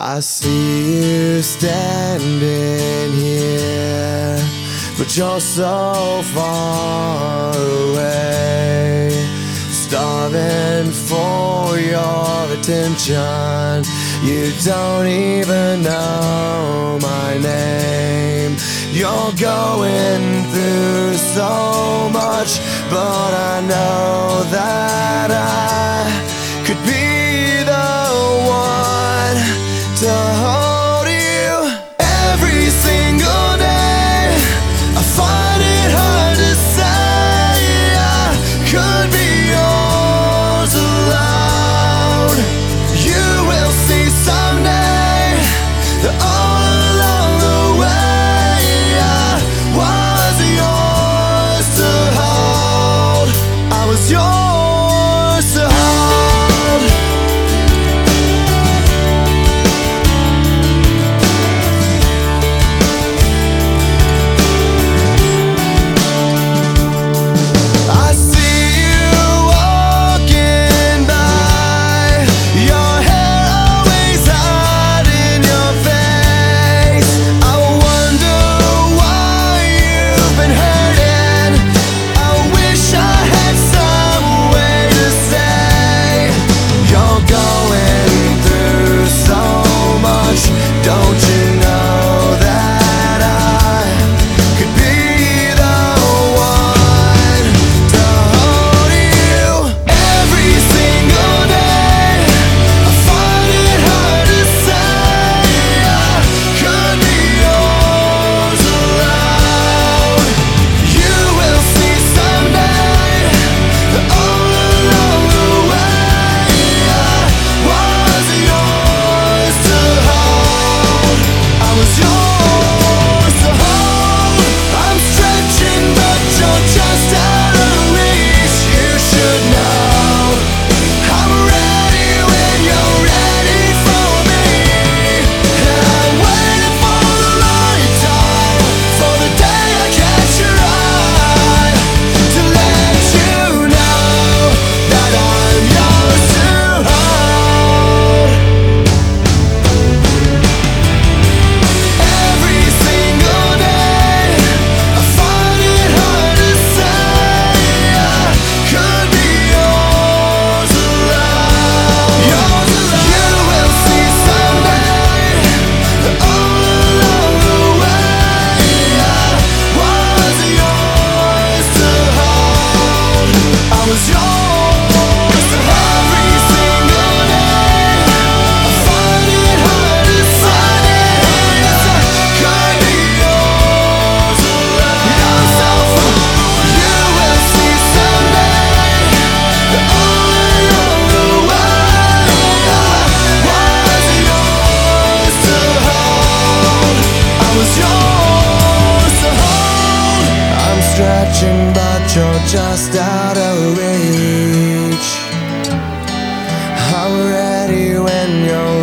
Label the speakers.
Speaker 1: I see you standing here, but you're so far away, starving for your attention. You don't even know my name. You're going through so much, but I know that I could be the one to hold you every single day. I find it hard to say I could be yours alone. You will see someday that all along the way I was yours to hold. I was yours to hold. Stretching, but you're just out of reach. I'm ready when you're